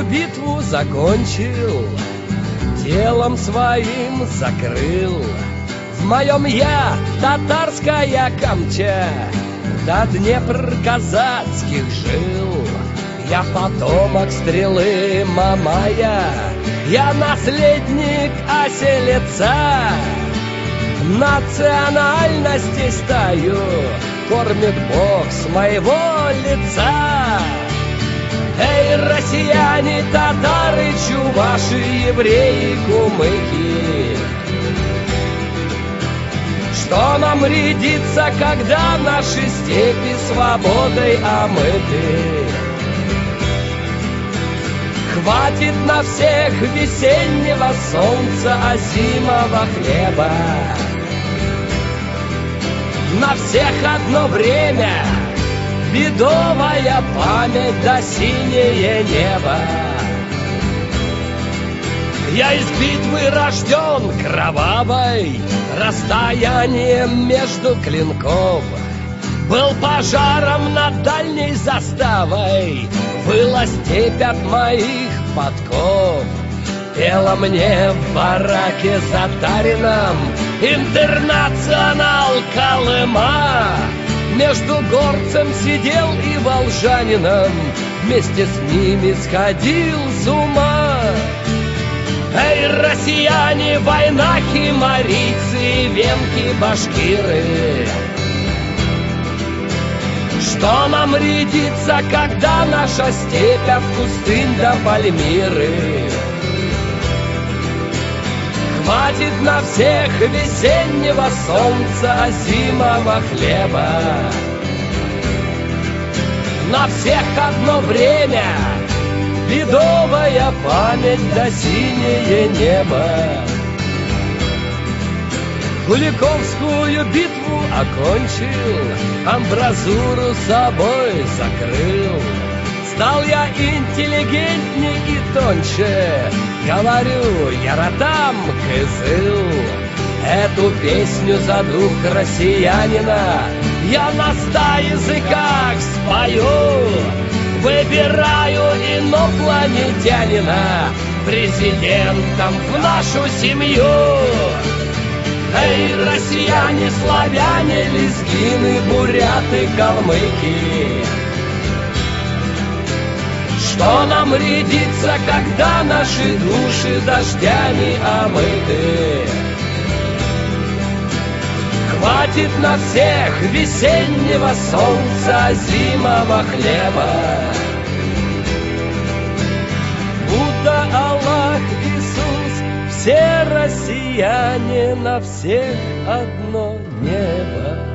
битву закончил, телом своим закрыл. В моем я татарская камча, до Днепр казацких жил. Я потомок стрелы Мамая, я наследник оселеца. Национальности стаю кормит Бог с моего лица. Эй, россияне, татары, чуваши, евреи, кумыки, что нам рядится, когда наши степи свободой омыты? Хватит на всех весеннего солнца, а зимнего хлеба. На всех одно время, бедовая память да синее небо. Я из битвы рожден кровавой, расстоянием между клинков. Был пожаром над дальней заставой, выла степь от моих подков. Пела мне в бараке затарином интернационал Колыма. Между горцем сидел и волжанином, вместе с ними сходил с ума. Эй, россияне, войнахи, марийцы, венки, башкиры, что нам рядится, когда наша степь от пустынь до Пальмиры? Хватит на всех весеннего солнца, а зимнего хлеба. На всех одно время, бедовая память да синее небо. Куликовскую битву окончил, амбразуру собой закрыл. Стал я интеллигентней и тоньше, говорю, яратам кызыл. Эту песню за дух россиянина я на 100 языках спою. Выбираю инопланетянина президентом в нашу семью. Эй, россияне, славяне, лезгины, буряты, калмыки, что нам рядится, когда наши души дождями омыты? Хватит на всех весеннего солнца, зимнего хлеба. Будда, Аллах, Иисус, все россияне, на всех одно небо.